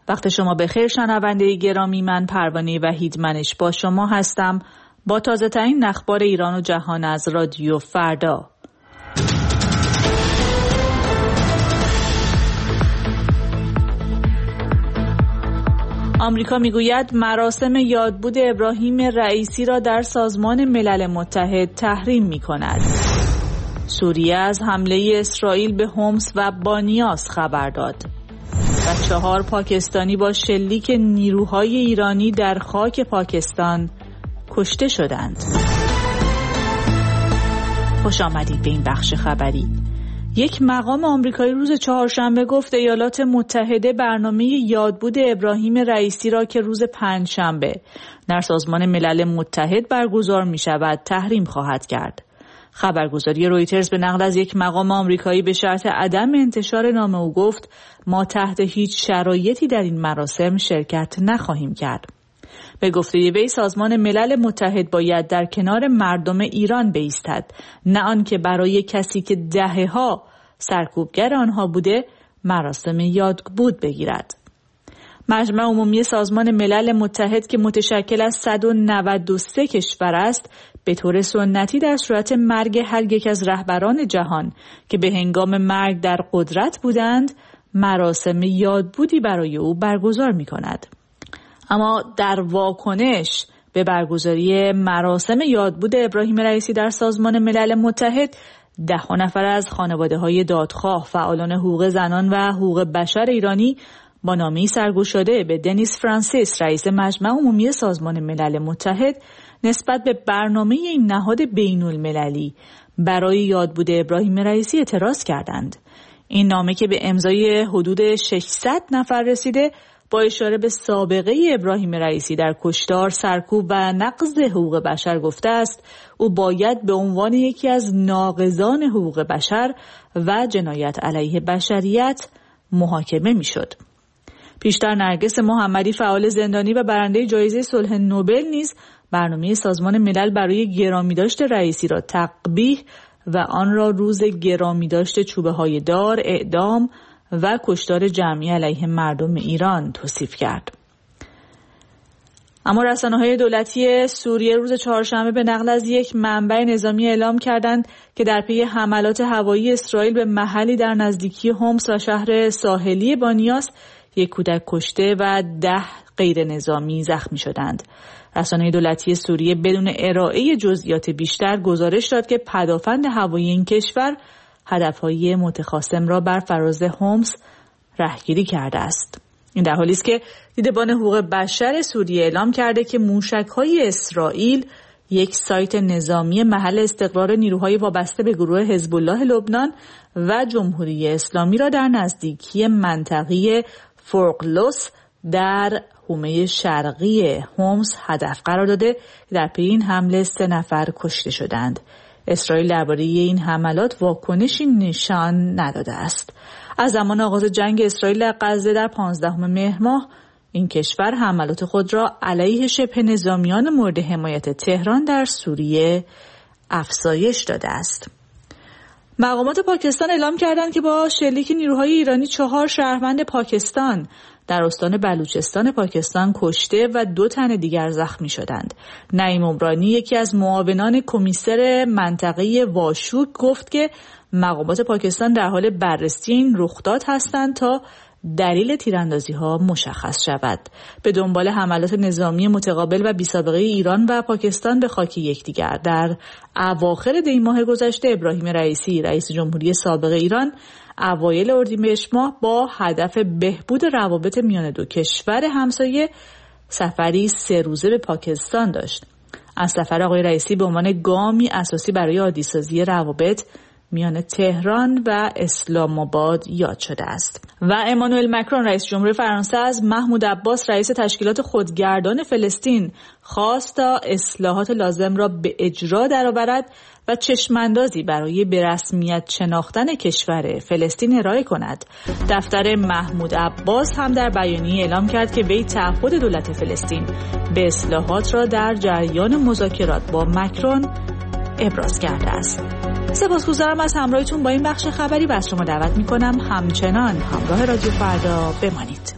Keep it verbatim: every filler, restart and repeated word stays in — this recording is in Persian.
وقت شما بخیر شنونده گرامی، من پروانه وحیدمنش با شما هستم با تازه ترین اخبار ایران و جهان از رادیو فردا. آمریکا میگوید مراسم یادبود ابراهیم رئیسی را در سازمان ملل متحد تحریم می‌کند. سوریه از حمله اسرائیل به حمص و بانیاس خبر داد. و چهار پاکستانی با شلیک نیروهای ایرانی در خاک پاکستان کشته شدند. خوش آمدید به این بخش خبری. یک مقام آمریکایی روز چهارشنبه گفت ایالات متحده برنامه یادبود ابراهیم رئیسی را که روز پنجشنبه در سازمان ملل متحد برگزار می شود تحریم خواهد کرد. خبرگزاری رویترز به نقل از یک مقام آمریکایی به شرط عدم انتشار نام او گفت ما تحت هیچ شرایطی در این مراسم شرکت نخواهیم کرد. به گفته وی سازمان ملل متحد باید در کنار مردم ایران بایستد، نه آنکه برای کسی که دهه‌ها سرکوبگر آنها بوده مراسم یادبود بگیرد. مجمع عمومی سازمان ملل متحد که متشکل از صد و نود و سه کشور است به طور سنتی در صورت مرگ هر یک از رهبران جهان که به هنگام مرگ در قدرت بودند مراسم یادبودی برای او برگزار می کند. اما در واکنش به برگزاری مراسم یادبود ابراهیم رئیسی در سازمان ملل متحد ده نفر از خانواده‌های دادخواه، فعالان حقوق زنان و حقوق بشر ایرانی با نامه‌ای سرگوشاده به دنیس فرانسیس رئیس مجمع عمومی سازمان ملل متحد نسبت به برنامه این نهاد بین‌المللی برای یادبود ابراهیم رئیسی اعتراض کردند. این نامه که به امضای حدود ششصد نفر رسیده با اشاره به سابقه ابراهیم رئیسی در کشتار، سرکوب و نقض حقوق بشر گفته است او باید به عنوان یکی از ناقضان حقوق بشر و جنایت علیه بشریت محاکمه می‌شد. پیشتر نرگس محمدی فعال زندانی و برنده جایزه صلح نوبل نیز برنامه سازمان ملل برای گرامیداشت رئیسی را تقبیح و آن را روز گرامیداشت چوبه‌های دار، اعدام و کشتار جمعی علیه مردم ایران توصیف کرد. اما رسانه‌های دولتی سوریه روز چهارشنبه به نقل از یک منبع نظامی اعلام کردند که در پی حملات هوایی اسرائیل به محلی در نزدیکی حمص و شهر ساحلی بانیاس یک کودک کشته و ده غیر نظامی زخمی شدند. رسانه دولتی سوریه بدون ارائه جزئیات بیشتر گزارش داد که پدافند هوایی این کشور هدفهای متخاصم را بر فراز حمص رهگیری کرده است. این در حالی است که دیدبان حقوق بشر سوریه اعلام کرده که موشک‌های اسرائیل یک سایت نظامی محل استقرار نیروهای وابسته به گروه حزب الله لبنان و جمهوری اسلامی را در نزدیکی منطقه فرقلوس در حومه شرقی حمص هدف قرار داده. در پی این حمله سه نفر کشته شدند. اسرائیل درباره این حملات واکنشی نشان نداده است. از زمان آغاز جنگ اسرائیل در غزه در پانزدهم مهر ماه این کشور حملات خود را علیه شبه نظامیان مورد حمایت تهران در سوریه افزایش داده است. مقامات پاکستان اعلام کردند که با شلیک نیروهای ایرانی چهار شهروند پاکستان در استان بلوچستان پاکستان کشته و دو تن دیگر زخمی شدند. نعیم عمرانی یکی از معاونان کمیسر منطقه واشوک گفت که مقامات پاکستان در حال بررسی این رخداد هستند تا دلیل تیراندازی‌ها مشخص شود. به دنبال حملات نظامی متقابل و بی‌سابقه ایران و پاکستان به خاک یکدیگر در اواخر دی ماه گذشته ابراهیم رئیسی رئیس جمهوری سابق ایران اوایل اردیبهشت ماه با هدف بهبود روابط میان دو کشور همسایه سفری سه روزه به پاکستان داشت. از سفر آقای رئیسی به عنوان گامی اساسی برای عادی‌سازی روابط میان تهران و اسلام آباد یاد شده است. و امانوئل مکرون رئیس جمهور فرانسه از محمود عباس رئیس تشکیلات خودگردان فلسطین خواست تا اصلاحات لازم را به اجرا درآورد و چشماندازی برای به رسمیت شناختن کشور فلسطین ارائه کند. دفتر محمود عباس هم در بیانیه اعلام کرد که وی تعهد دولت فلسطین به اصلاحات را در جریان مذاکرات با مکرون ابراز کرده است. سپاسگزارم از همراهیتون با این بخش خبری و از شما دعوت می‌کنم همچنان همراه رادیو فردا بمانید.